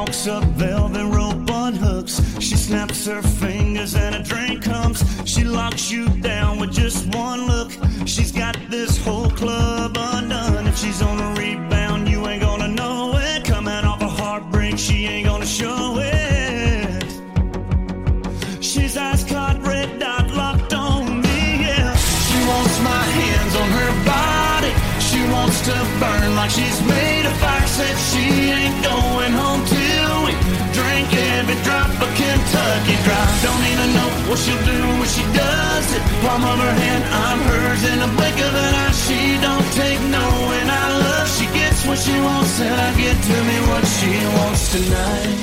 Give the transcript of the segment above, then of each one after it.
walks up, velvet rope unhooks. She snaps her fingers and a drink comes. She locks you down with just one look. She's got this whole club undone. If she's on a rebound, you ain't gonna know it. Coming off a heartbreak, she ain't gonna show it. She's ice caught, red dot locked on me, yeah. She wants my hands on her body. She wants to burn like she's made of fire. Said she ain't going home till we drink every drop of Kentucky Dry. Don't even know what she'll do when she does it. Palm of her hand, I'm hers in a blink of an eye. She don't take no and I love. She gets what she wants and I get to me what she wants tonight.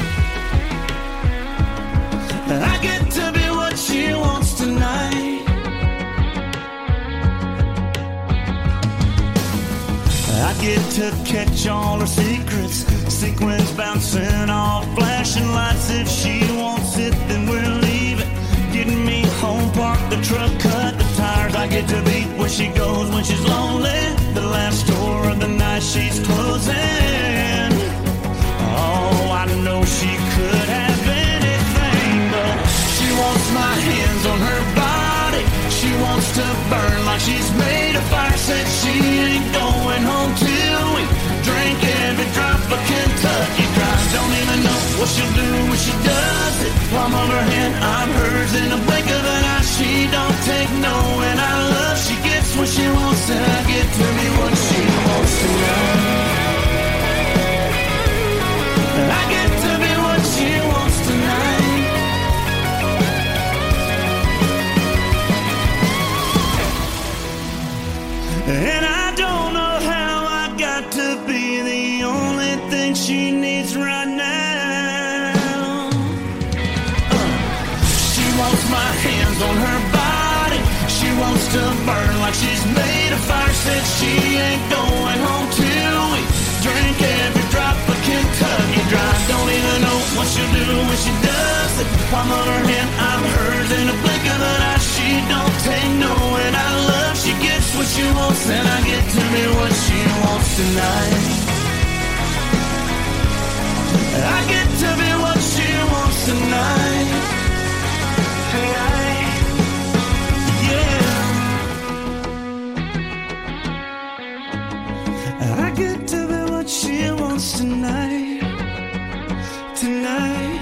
I get to be what she wants tonight. I get to catch all her secrets. Sequins bouncing off flashing lights. If she wants it, then we'll leave it. Getting me home, park the truck, cut the tires. I get to be where she goes when she's lonely. The last store of the night she's closing. Oh, I know she could have anything, but she wants my hands on her body. She wants to burn like she's made of fire. Said she ain't going home till we drink every drop of Kentucky Dry. Don't even know what she'll do when she does it. Palm of her hand, I'm hers in a blink of an eye. She don't take no and I love. She gets what she wants and I get to me what she wants tonight. I get to be what she wants tonight. And I don't know how I got to be the only thing she needs right now. She wants my hands on her body. She wants to burn like she's made of fire. Said she ain't going home till we drink every drop of Kentucky Dry. Don't even know what she'll do when she does it. Palm of her hand, I'm hers in a blink of an eye. She don't take no and I love. She gets what she wants and I get to be what she wants tonight. I get to be what she wants tonight. Yeah. I get to be what she wants tonight. Tonight.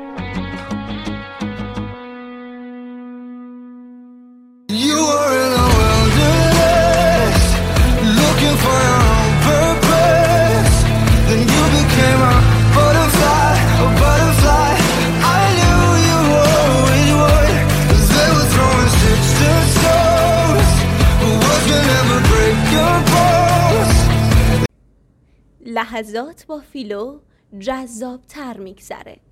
You were in a wilderness, looking for your own purpose. Then you became a butterfly, a butterfly. I knew you always would, 'cause they were throwing sticks to stones, but words can never break your bones. لحظات با فیلو جذاب‌تر میگذره.